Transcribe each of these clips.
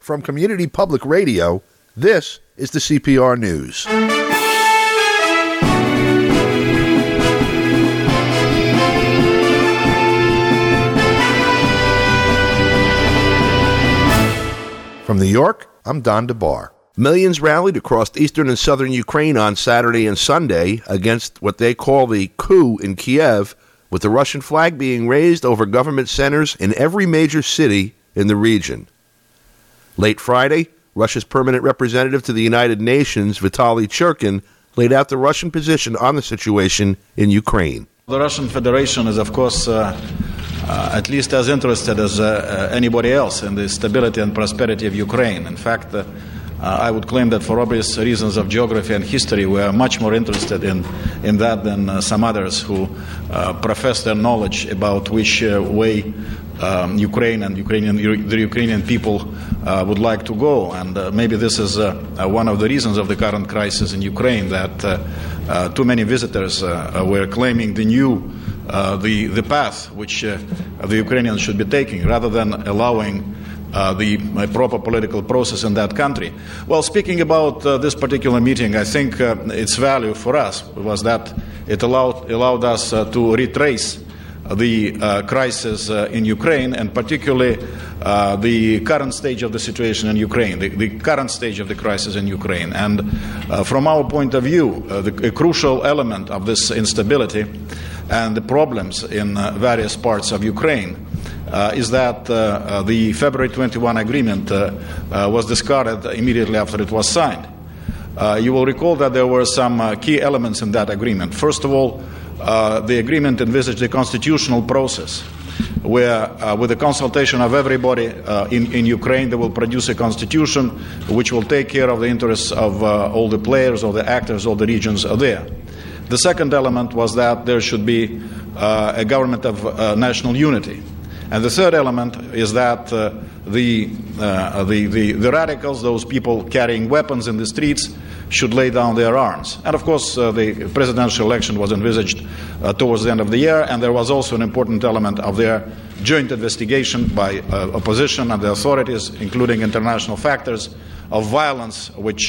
From Community Public Radio, this is the CPR News. From New York, I'm Don DeBar. Millions rallied across eastern and southern Ukraine on Saturday and Sunday against what they call the coup in Kiev, with the Russian flag being raised over government centers in every major city in the region. Late Friday, Russia's permanent representative to the United Nations, Vitaly Churkin, laid out the Russian position on the situation in Ukraine. The Russian Federation is, of course, at least as interested as anybody else in the stability and prosperity of Ukraine. In fact, I would claim that for obvious reasons of geography and history, we are much more interested in that than some others who profess their knowledge about which way Ukraine and the Ukrainian people would like to go. And maybe this is one of the reasons of the current crisis in Ukraine, that too many visitors were claiming the path which the Ukrainians should be taking, rather than allowing the proper political process in that country. Well, speaking about this particular meeting, I think its value for us was that it allowed us to retrace the crisis in Ukraine, and particularly the current stage of the situation in Ukraine, the current stage of the crisis in Ukraine. And from our point of view, a crucial element of this instability and the problems in various parts of Ukraine is that the February 21 agreement was discarded immediately after it was signed. You will recall that there were some key elements in that agreement. First of all, the agreement envisaged a constitutional process where, with the consultation of everybody in Ukraine, they will produce a constitution which will take care of the interests of all the players, all the actors, all the regions there. The second element was that there should be a government of national unity. And the third element is that the radicals, those people carrying weapons in the streets, should lay down their arms. And of course, the presidential election was envisaged towards the end of the year, and there was also an important element of their joint investigation by opposition and the authorities, including international factors, of violence which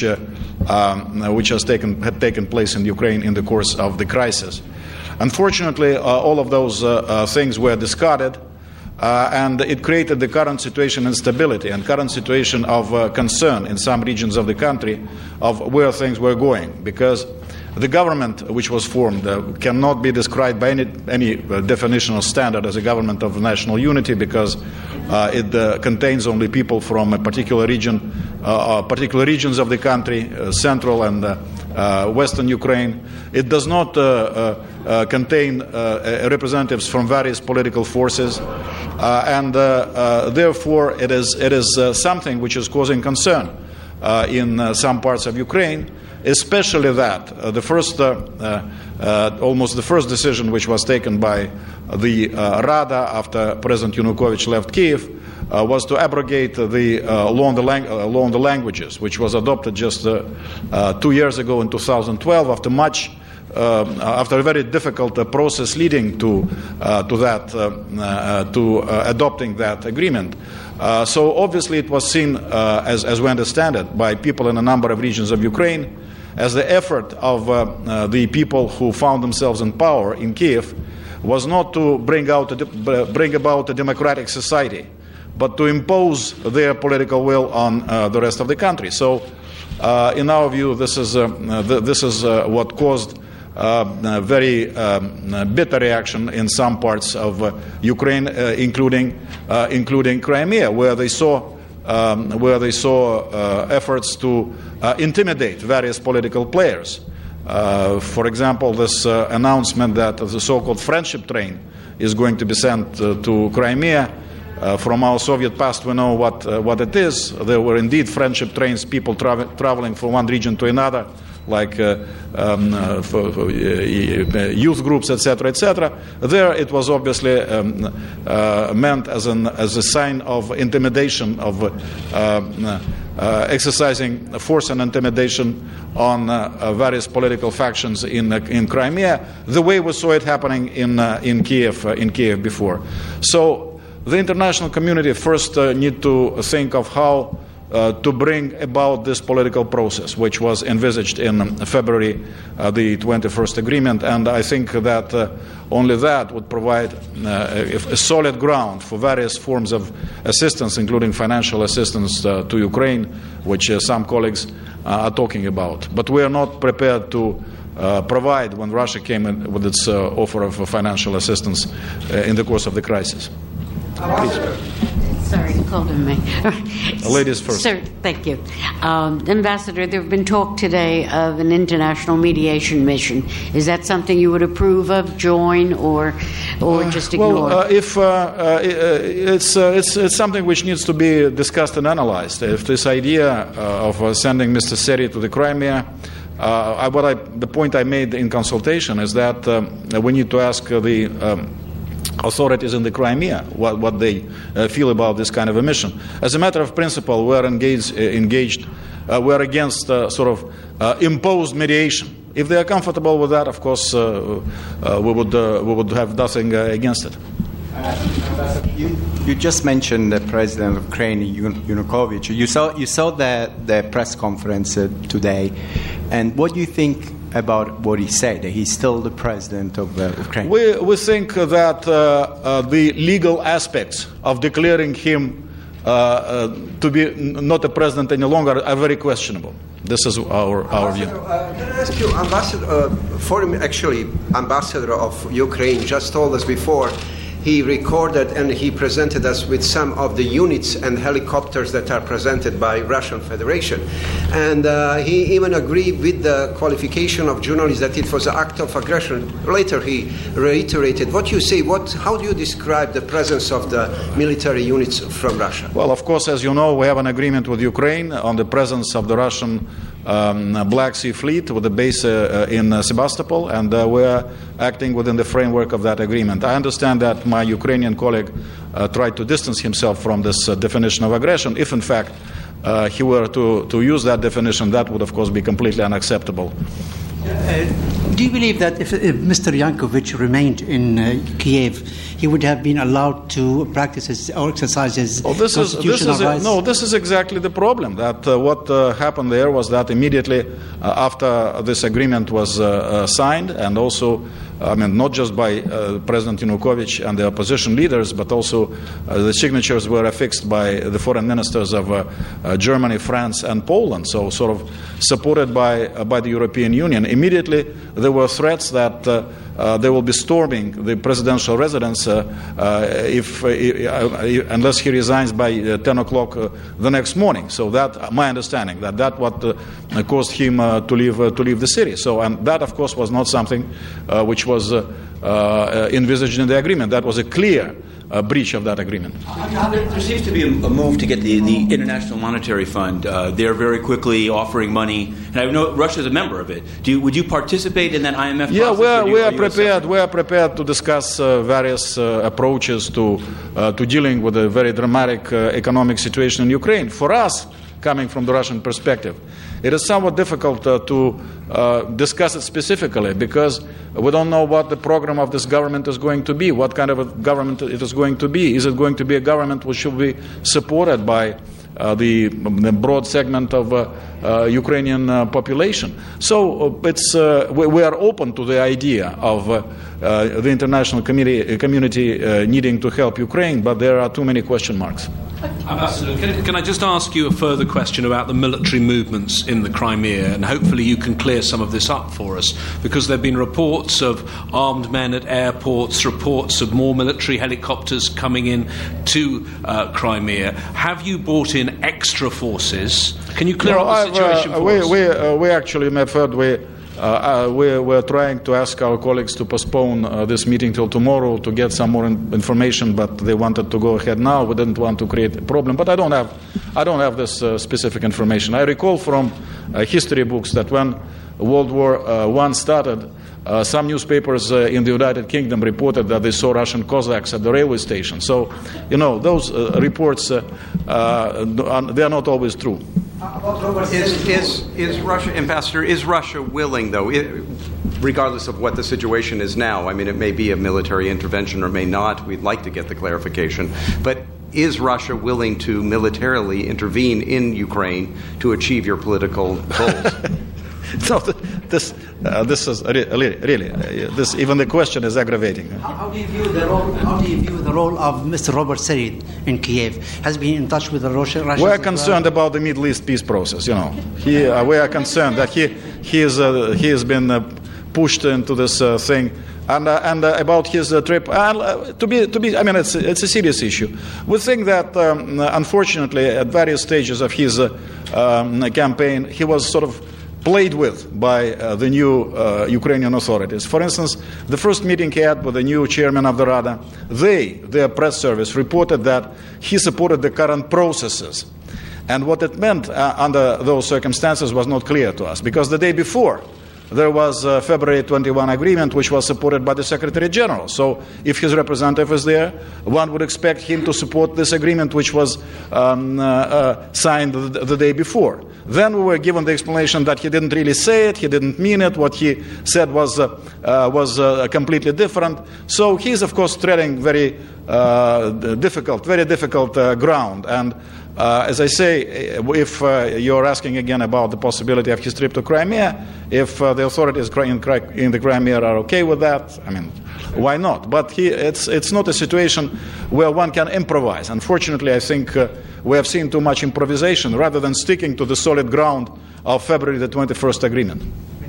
had taken place in Ukraine in the course of the crisis. Unfortunately, all of those things were discarded. And it created the current situation instability and current situation of concern in some regions of the country of where things were going, because the government which was formed cannot be described by any definitional standard as a government of national unity, because it contains only people from a particular region, particular regions of the country, central and western Ukraine. It does not contain representatives from various political forces, and therefore it is something which is causing concern in some parts of Ukraine, especially that almost the first decision which was taken by the Rada after President Yanukovych left Kiev was to abrogate the law on the languages, which was adopted just 2 years ago in 2012 after a very difficult process leading to adopting that agreement. So obviously it was seen, as we understand it, by people in a number of regions of Ukraine, as the effort of the people who found themselves in power in Kiev was not to bring about a democratic society, but to impose their political will on the rest of the country. So, in our view, this is what caused very bitter reaction in some parts of Ukraine, including Crimea, where they saw efforts to intimidate various political players. For example, this announcement that the so-called friendship train is going to be sent to Crimea. From our Soviet past, we know what it is. There were indeed friendship trains, people traveling from one region to another, like for youth groups, etc., etc. There, it was obviously meant as a sign of intimidation, of exercising force and intimidation on various political factions in Crimea, the way we saw it happening in Kiev before. So the international community first need to think of how to bring about this political process, which was envisaged in February, the 21st agreement. And I think that only that would provide a solid ground for various forms of assistance, including financial assistance to Ukraine, which some colleagues are talking about. But we are not prepared to provide when Russia came in with its offer of financial assistance in the course of the crisis. Please. Sorry, you called on me. Ladies first. Sir, thank you. Ambassador, there have been talk today of an international mediation mission. Is that something you would approve of, join, or just ignore? Well, it's something which needs to be discussed and analyzed. If this idea of sending Mr. Seri to the Crimea, the point I made in consultation is that we need to ask the authorities in the Crimea what they feel about this kind of a mission. As a matter of principle, we are engaged. We are against sort of imposed mediation. If they are comfortable with that, of course, we would have nothing against it. You just mentioned the president of Ukraine, Yanukovych. You saw the press conference today, and what do you think about what he said, that he's still the president of Ukraine? We think that the legal aspects of declaring him to be not a president any longer are very questionable. This is our view. Can I ask you, Ambassador of Ukraine just told us before, he recorded and he presented us with some of the units and helicopters that are presented by Russian Federation. And he even agreed with the qualification of journalists that it was an act of aggression. Later he reiterated. What you say, how do you describe the presence of the military units from Russia? Well, of course, as you know, we have an agreement with Ukraine on the presence of the Russian Black Sea Fleet with a base in Sebastopol, and we are acting within the framework of that agreement. I understand that my Ukrainian colleague tried to distance himself from this definition of aggression. If, in fact, he were to use that definition, that would, of course, be completely unacceptable. Do you believe that if Mr. Yanukovych remained in Kiev, he would have been allowed to practice his, or exercise his constitutional rights? No, this is exactly the problem. That what happened there was that immediately after this agreement was signed, and also, not just by President Yanukovych and the opposition leaders, but also the signatures were affixed by the foreign ministers of Germany, France, and Poland. So, sort of supported by the European Union. Immediately, there were threats that they will be storming the presidential residence unless he resigns by 10 o'clock the next morning. So that, my understanding, that what caused him to leave the city. So, and that, of course, was not something which was envisaged in the agreement. That was a clear breach of that agreement. There seems to be a move to get the International Monetary Fund. They're very quickly offering money, and I know Russia is a member of it. Would you participate in that IMF process? Yeah, we are prepared. We are prepared to discuss various approaches to dealing with a very dramatic economic situation in Ukraine. For us, coming from the Russian perspective, it is somewhat difficult to discuss it specifically, because we don't know what the program of this government is going to be, what kind of a government it is going to be. Is it going to be a government which should be supported by the broad segment of Ukrainian population? So we are open to the idea of the international community needing to help Ukraine, but there are too many question marks. Ambassador, can I just ask you a further question about the military movements in the Crimea, and hopefully you can clear some of this up for us, because there have been reports of armed men at airports, reports of more military helicopters coming in to Crimea. Have you brought in extra forces? Can you clear up the situation for us? We actually, Medford, we're trying to ask our colleagues to postpone this meeting till tomorrow to get some more information, but they wanted to go ahead now. We didn't want to create a problem, but I don't have this specific information. I recall from history books that when World War I started, some newspapers in the United Kingdom reported that they saw Russian Cossacks at the railway station. So, those reports, they are not always true. Is Russia, Ambassador, is Russia willing, though, regardless of what the situation is now? I mean, it may be a military intervention or may not. We'd like to get the clarification. But is Russia willing to militarily intervene in Ukraine to achieve your political goals? No, this is really this. Even the question is aggravating. How do you view the role of Mr. Robert Siri in Kiev? Has been in touch with the Russians? We're concerned about the Middle East peace process. We are concerned that he has been pushed into this thing. And about his trip, to be, I mean, it's a serious issue. We think that, unfortunately, at various stages of his campaign, he was sort of played with by the new Ukrainian authorities. For instance, the first meeting he had with the new chairman of the Rada, their press service, reported that he supported the current processes. And what it meant under those circumstances was not clear to us, because the day before, there was a February 21 agreement which was supported by the Secretary General. So if his representative is there, one would expect him to support this agreement which was signed the day before. Then we were given the explanation that he didn't really say it, he didn't mean it, what he said was completely different. So he's, of course, treading very difficult ground. And as I say, if you're asking again about the possibility of his trip to Crimea, if the authorities in the Crimea are okay with that, I mean, why not? But it's not a situation where one can improvise. Unfortunately, I think we have seen too much improvisation rather than sticking to the solid ground of February the 21st agreement.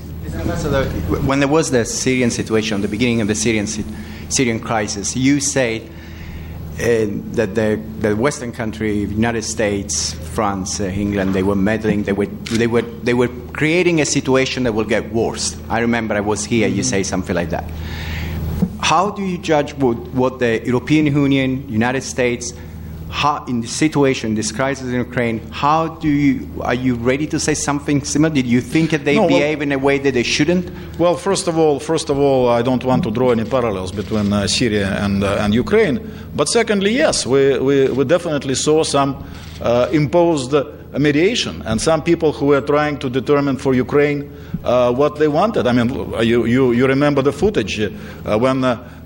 When there was the Syrian situation, the beginning of the Syrian crisis, you said that the Western country, United States, France, England, they were meddling. They were creating a situation that will get worse. I remember I was here. You say something like that. How do you judge what the European Union, United States, how in this situation, this crisis in Ukraine, are you ready to say something similar? Did you think that they behave in a way that they shouldn't? Well, first of all, I don't want to draw any parallels between Syria and Ukraine. But secondly, yes, we definitely saw some imposed mediation and some people who were trying to determine for Ukraine what they wanted. I mean, you remember the footage when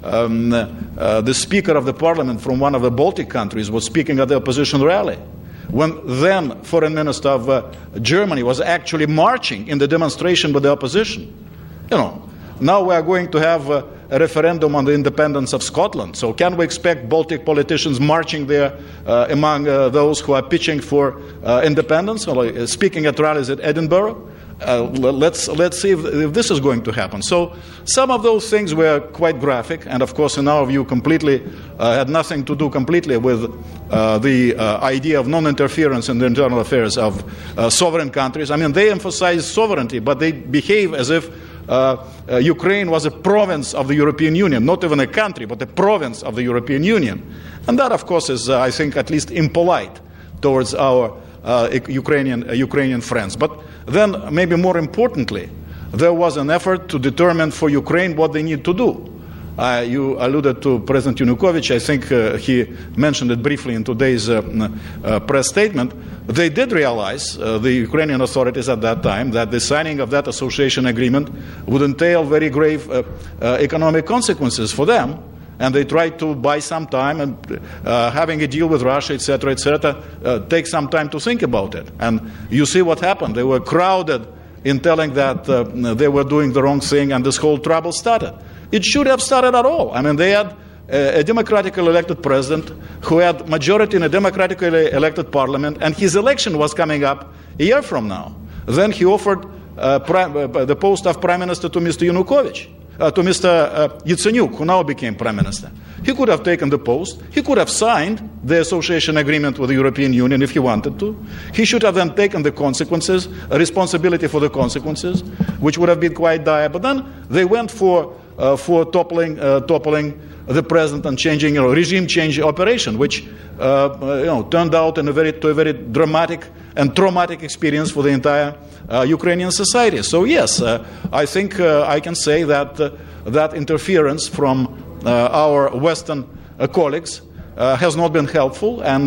the Speaker of the Parliament from one of the Baltic countries was speaking at the opposition rally. When then Foreign Minister of Germany was actually marching in the demonstration with the opposition. Now we are going to have a referendum on the independence of Scotland. So can we expect Baltic politicians marching there among those who are pitching for independence, or speaking at rallies at Edinburgh? Let's see if this is going to happen. So some of those things were quite graphic, and of course, in our view, completely had nothing to do completely with the idea of non-interference in the internal affairs of sovereign countries. I mean, they emphasize sovereignty, but they behave as if Ukraine was a province of the European Union, not even a country, but a province of the European Union. And that, of course, is, I think, at least impolite towards our Ukrainian friends. But then, maybe more importantly, there was an effort to determine for Ukraine what they need to do. You alluded to President Yanukovych. I think he mentioned it briefly in today's press statement. They did realize, the Ukrainian authorities at that time, that the signing of that association agreement would entail very grave economic consequences for them. And they tried to buy some time, and having a deal with Russia, etc., take some time to think about it. And you see what happened. They were crowded in telling that they were doing the wrong thing, and this whole trouble started. It should have started at all. I mean, they had a democratically elected president who had majority in a democratically elected parliament, and his election was coming up a year from now. Then he offered the post of prime minister to Mr. Yanukovych. To Mr. Yatsenyuk, who now became prime minister. He could have taken the post. He could have signed the association agreement with the European Union if he wanted to. He should have then taken the consequences, a responsibility for the consequences, which would have been quite dire. But then they went for toppling the president and changing, regime change operation, which turned out to a very dramatic and traumatic experience for the entire Ukrainian society. So yes, I think I can say that that interference from our Western colleagues has not been helpful, and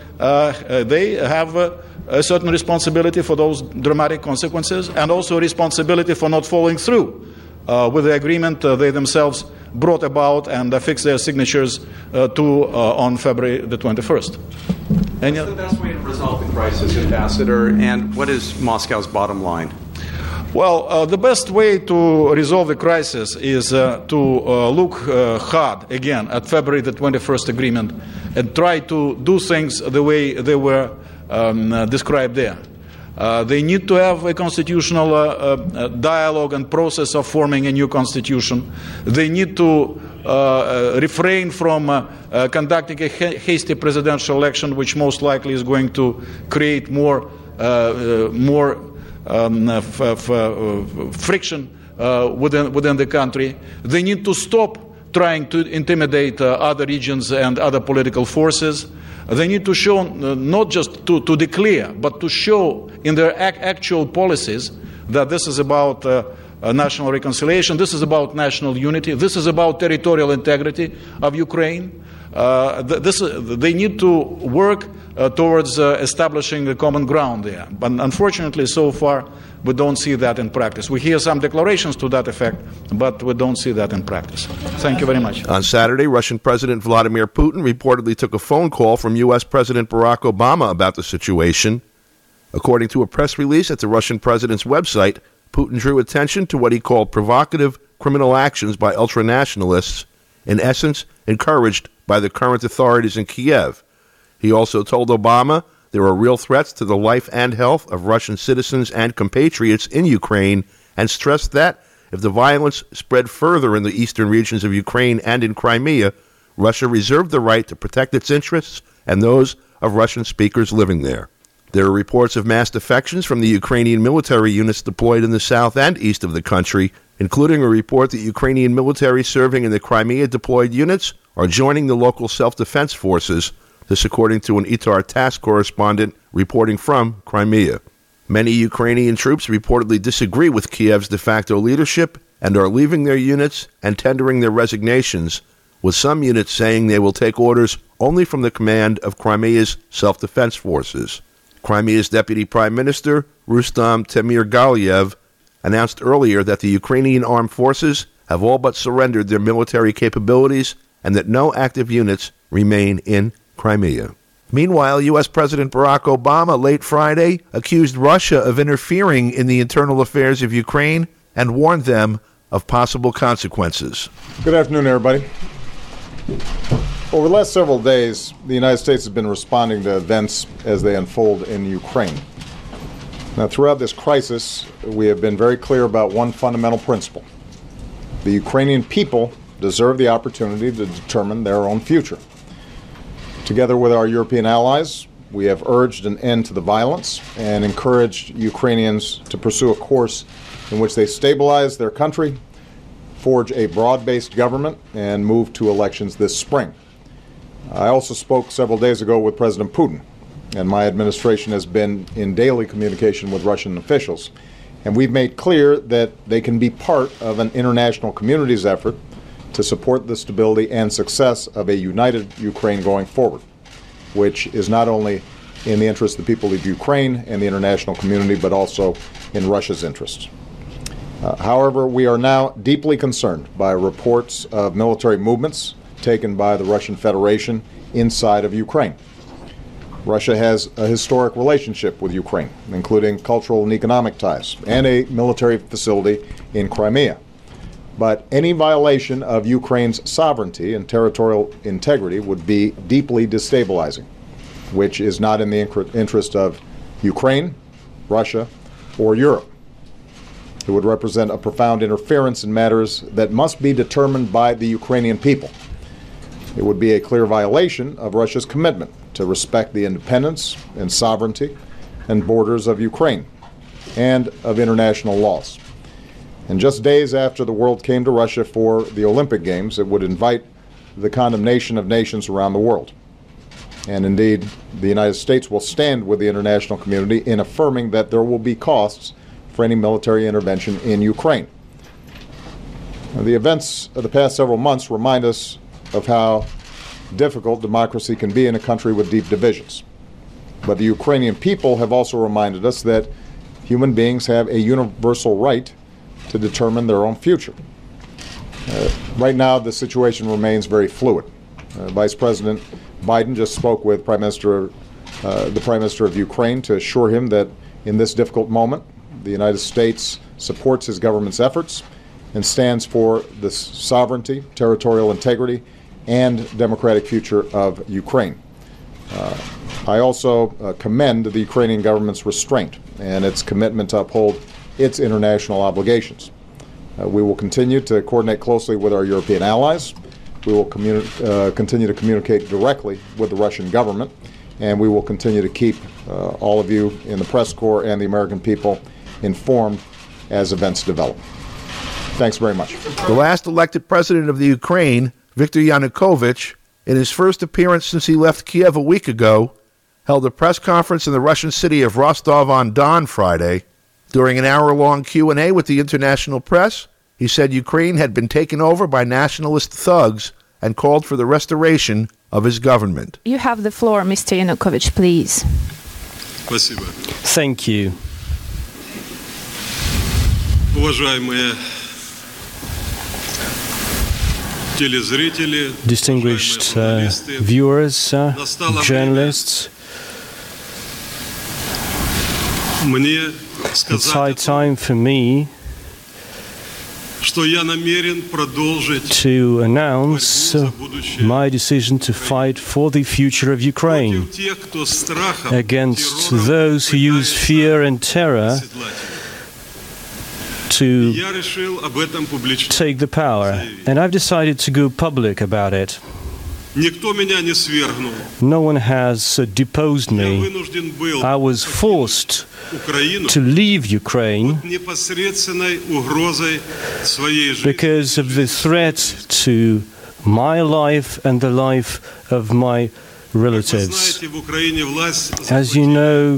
they have a certain responsibility for those dramatic consequences, and also a responsibility for not following through with the agreement they themselves brought about and affix their signatures to on February the 21st. What's the best way to resolve the crisis, Ambassador, and what is Moscow's bottom line? Well, the best way to resolve the crisis is to look hard again at February the 21st agreement and try to do things the way they were described there. They need to have a constitutional dialogue and process of forming a new constitution. They need to refrain from conducting a hasty presidential election, which most likely is going to create more friction within the country. They need to stop trying to intimidate other regions and other political forces. They need to show, not just to declare, but to show in their actual policies that this is about national reconciliation, this is about national unity, this is about territorial integrity of Ukraine. They need to work towards establishing a common ground there. But unfortunately, so far, we don't see that in practice. We hear some declarations to that effect, but we don't see that in practice. Thank you very much. On Saturday, Russian President Vladimir Putin reportedly took a phone call from U.S. President Barack Obama about the situation. According to a press release at the Russian president's website, Putin drew attention to what he called provocative criminal actions by ultranationalists, in essence encouraged by the current authorities in Kiev. He also told Obama there are real threats to the life and health of Russian citizens and compatriots in Ukraine, and stressed that if the violence spread further in the eastern regions of Ukraine and in Crimea, Russia reserved the right to protect its interests and those of Russian speakers living there. There are reports of mass defections from the Ukrainian military units deployed in the south and east of the country, including a report that Ukrainian military serving in the Crimea deployed units are joining the local self-defense forces. This according to an ITAR TASS correspondent reporting from Crimea. Many Ukrainian troops reportedly disagree with Kiev's de facto leadership and are leaving their units and tendering their resignations, with some units saying they will take orders only from the command of Crimea's self-defense forces. Crimea's Deputy Prime Minister, Rustam Temirgaliev, announced earlier that the Ukrainian armed forces have all but surrendered their military capabilities and that no active units remain in Crimea. Meanwhile, U.S. President Barack Obama late Friday accused Russia of interfering in the internal affairs of Ukraine and warned them of possible consequences. Good afternoon, everybody. Over the last several days, the United States has been responding to events as they unfold in Ukraine. Now, throughout this crisis, we have been very clear about one fundamental principle. The Ukrainian people deserve the opportunity to determine their own future. Together with our European allies, we have urged an end to the violence and encouraged Ukrainians to pursue a course in which they stabilize their country, forge a broad-based government, and move to elections this spring. I also spoke several days ago with President Putin, and my administration has been in daily communication with Russian officials, and we've made clear that they can be part of an international community's effort to support the stability and success of a united Ukraine going forward, which is not only in the interest of the people of Ukraine and the international community, but also in Russia's interests. However, we are now deeply concerned by reports of military movements taken by the Russian Federation inside of Ukraine. Russia has a historic relationship with Ukraine, including cultural and economic ties, and a military facility in Crimea. But any violation of Ukraine's sovereignty and territorial integrity would be deeply destabilizing, which is not in the interest of Ukraine, Russia, or Europe. It would represent a profound interference in matters that must be determined by the Ukrainian people. It would be a clear violation of Russia's commitment to respect the independence and sovereignty and borders of Ukraine and of international laws. And just days after the world came to Russia for the Olympic Games, it would invite the condemnation of nations around the world. And indeed, the United States will stand with the international community in affirming that there will be costs for any military intervention in Ukraine. Now, the events of the past several months remind us of how difficult democracy can be in a country with deep divisions. But the Ukrainian people have also reminded us that human beings have a universal right to determine their own future. Right now, the situation remains very fluid. Vice President Biden just spoke with the Prime Minister of Ukraine to assure him that in this difficult moment, the United States supports his government's efforts and stands for the sovereignty, territorial integrity, and democratic future of Ukraine. I also commend the Ukrainian government's restraint and its commitment to uphold its international obligations. We will continue to coordinate closely with our European allies. We will continue to communicate directly with the Russian government, and we will continue to keep all of you in the press corps and the American people informed as events develop. Thanks very much. The last elected president of the Ukraine, Viktor Yanukovych, in his first appearance since he left Kiev a week ago, held a press conference in the Russian city of Rostov-on-Don Friday. During an hour-long Q&A with the international press, he said Ukraine had been taken over by nationalist thugs and called for the restoration of his government. You have the floor, Mr. Yanukovych, please. Thank you. Distinguished viewers, journalists, it's high time for me to announce my decision to fight for the future of Ukraine against those who use fear and terror to take the power. And I've decided to go public about it. No one has deposed me. I was forced to leave Ukraine because of the threat to my life and the life of my relatives. As you know,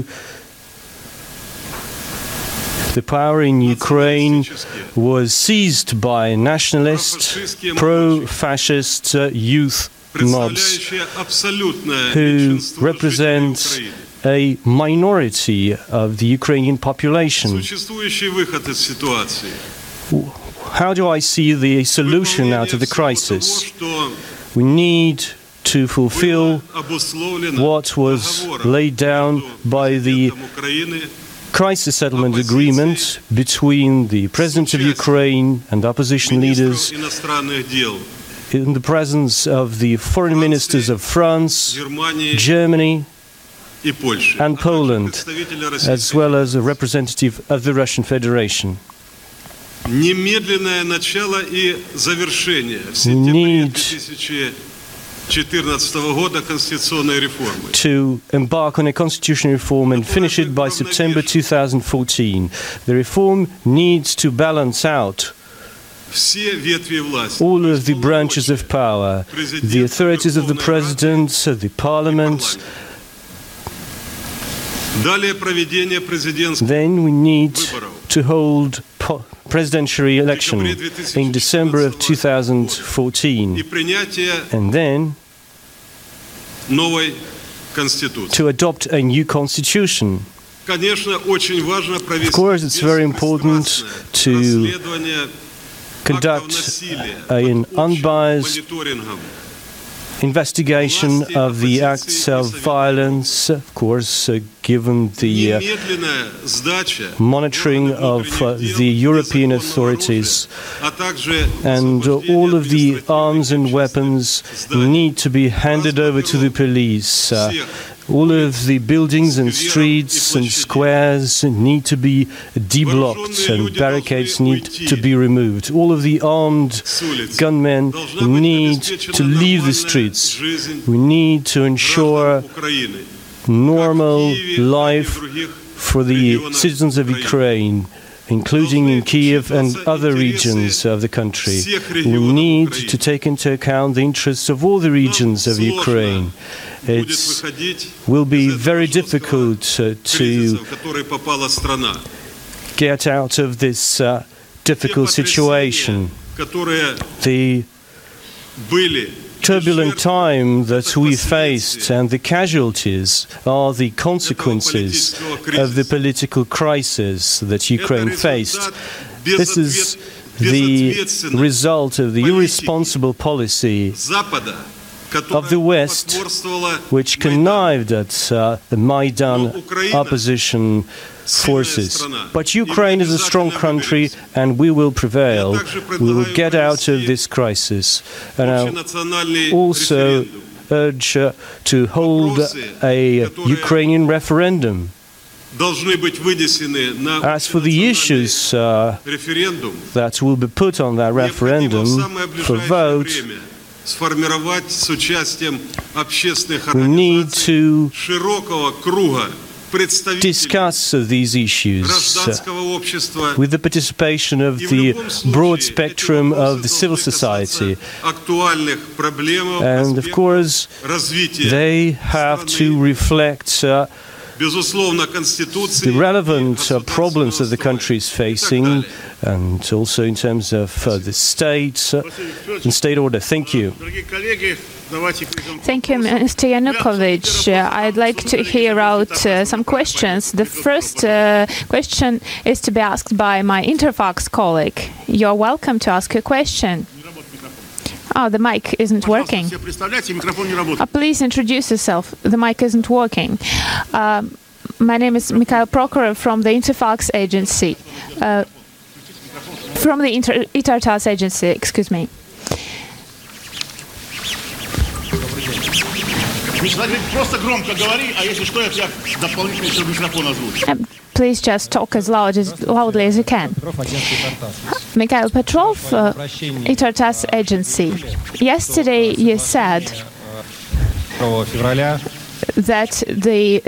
the power in Ukraine was seized by nationalist, pro-fascist youth mobs who represent a minority of the Ukrainian population. How do I see the solution out of the crisis? We need to fulfill what was laid down by the crisis settlement agreement between the President of Ukraine and opposition leaders in the presence of the foreign ministers of France, Germany, and Poland, as well as a representative of the Russian Federation. We need to embark on a constitutional reform and finish it by September 2014. The reform needs to balance out all of the branches of power, the authorities of the President, the Parliament. Then we need to hold presidential election in December of 2014, and then to adopt a new constitution. Of course, it's very important to conduct an unbiased investigation of the acts of violence, of course, given the monitoring of the European authorities. And all of the arms and weapons need to be handed over to the police. All of the buildings and streets and squares need to be deblocked and barricades need to be removed. All of the armed gunmen need to leave the streets. We need to ensure normal life for the citizens of Ukraine, including in Kiev and other regions of the country. We need to take into account the interests of all the regions of Ukraine. It will be very difficult to get out of this difficult situation. The turbulent time that we faced and the casualties are the consequences of the political crisis that Ukraine faced. This is the result of the irresponsible policy of the West, which connived at the Maidan opposition forces. But Ukraine is a strong country, and we will prevail. We will get out of this crisis. And I also urge to hold a Ukrainian referendum. As for the issues that will be put on that referendum for vote, we need to discuss these issues with the participation of the broad spectrum of the civil society. And of course, they have to reflect the relevant problems that the country is facing, and also in terms of the state and state order. Thank you. Thank you, Mr. Yanukovych. I'd like to hear out some questions. The first question is to be asked by my Interfax colleague. You're welcome to ask a question. Oh, the mic isn't working. Please introduce yourself. The mic isn't working. My name is Mikhail Prokhorov from the Interfax agency. From the ITAR-TASS agency, excuse me. Please just talk as loudly as you can. Mikhail Petrov, ITAR-TASS agency. Yesterday you said that the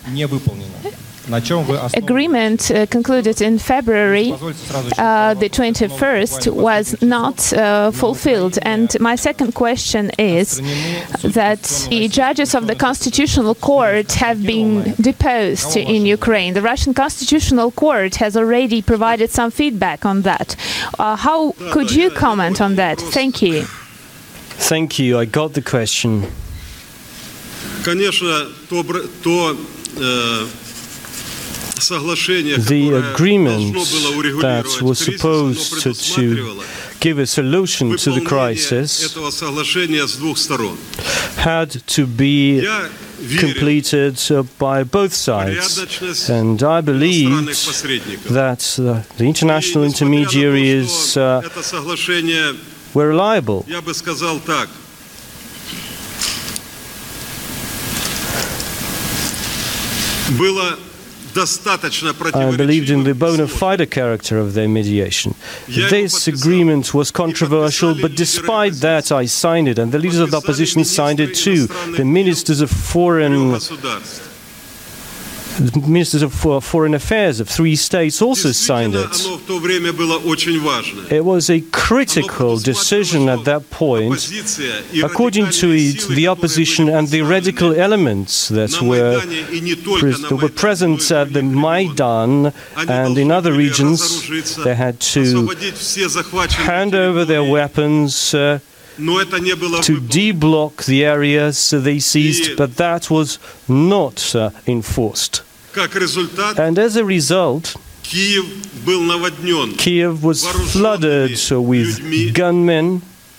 agreement concluded in February, the 21st, was not fulfilled. And my second question is that the judges of the Constitutional Court have been deposed in Ukraine. The Russian Constitutional Court has already provided some feedback on that. How could you comment on that? Thank you. Thank you. I got the question. The agreement that was supposed to give a solution to the crisis had to be completed by both sides. And I believe that the international intermediaries were reliable. I believed in the bona fide character of their mediation. This agreement was controversial, but despite that I signed it, and the leaders of the opposition signed it too. The ministers of foreign affairs of three states also signed it. It was a critical decision at that point. According to it, the opposition and the radical elements that were present at the Maidan and in other regions, they had to hand over their weapons to deblock the areas they seized, but that was not enforced. And as a result, Kiev was flooded with gunmen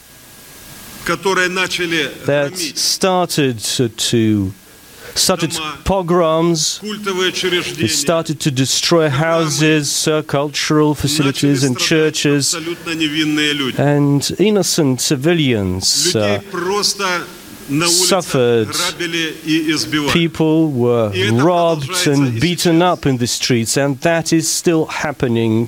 that started pogroms. They started to destroy houses, cultural facilities and churches, and innocent civilians suffered. People were robbed and beaten up in the streets, and that is still happening.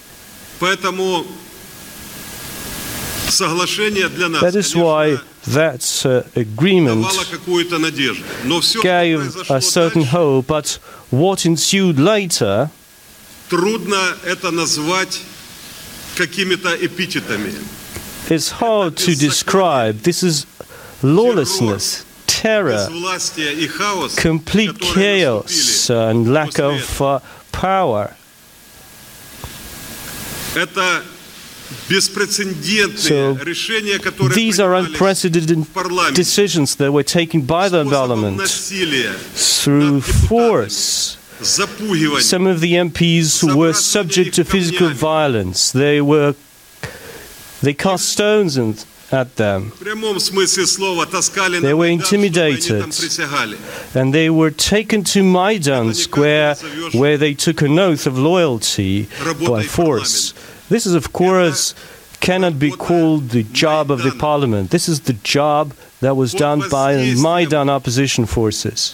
That is why that agreement gave a certain hope, but what ensued later, it's hard to describe. This is lawlessness, terror, complete chaos, and lack of power. So these are unprecedented decisions that were taken by the parliament through force. Some of the MPs were subject to physical violence. They were They cast stones at them. They were intimidated. And they were taken to Maidan Square, where they took an oath of loyalty by force. This is, of course, cannot be called the job of the parliament. This is the job that was done by the Maidan opposition forces.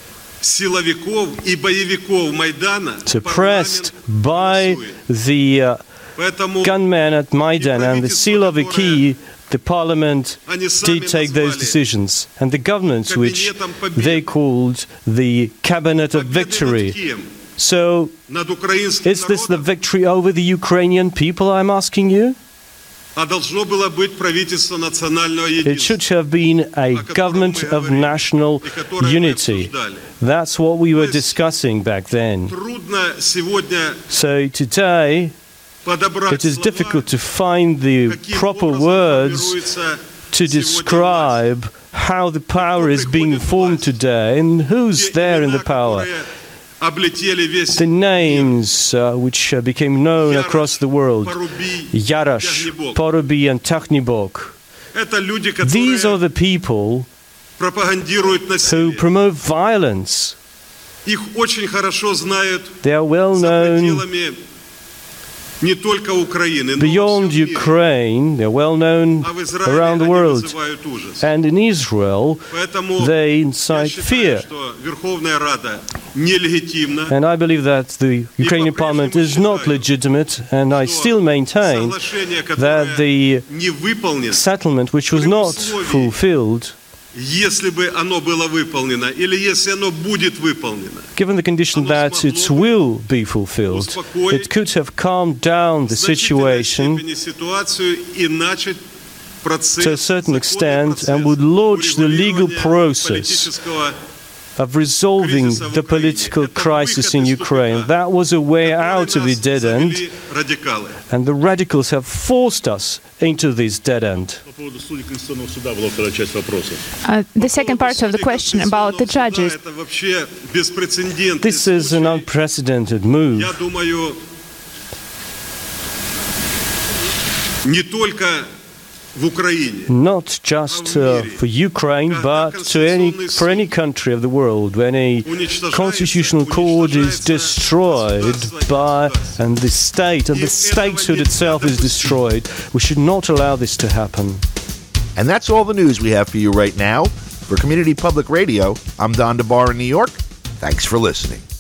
Suppressed by the gunmen at Maidan and the Siloviki, the parliament did take those decisions. And the government, which they called the Cabinet of Victory. So, is this the victory over the Ukrainian people, I'm asking you? It should have been a government of national unity. That's what we were discussing back then. So today, it is difficult to find the proper words to describe how the power is being formed today and who's there in the power. The names which became known across the world, Yarash, Porubi and Takhnibok, these are the people who promote violence. They are well known beyond Ukraine, they're well known around the world. And in Israel, they incite fear. And I believe that the Ukrainian parliament is not legitimate, and I still maintain that the settlement, which was not fulfilled, given the condition that it will be fulfilled, it could have calmed down the situation to a certain extent and would launch the legal process of resolving the political crisis in Ukraine. That was a way out of the dead end, and the radicals have forced us into this dead end. The second part of the question about the judges. This is an unprecedented move. Not just for Ukraine, but for any country of the world. When a constitutional court is destroyed and the statehood itself is destroyed, we should not allow this to happen. And that's all the news we have for you right now. For Community Public Radio, I'm Don DeBar in New York. Thanks for listening.